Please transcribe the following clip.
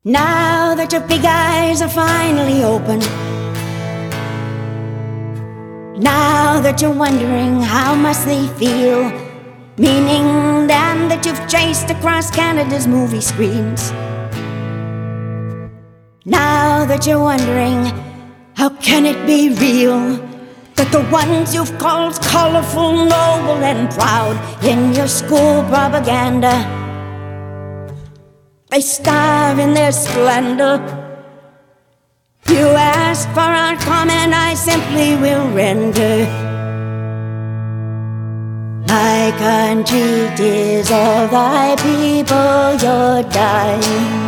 Now that your big eyes are finally open, now that you're wondering how must they feel, meaning then that you've chased across Canada's movie screens. Now that you're wondering how can it be real that the ones you've called colorful, noble and proud in your school propaganda, they starve in their splendor. You ask for our comment, I simply will render. My country, 'tis all thy people, you're dying.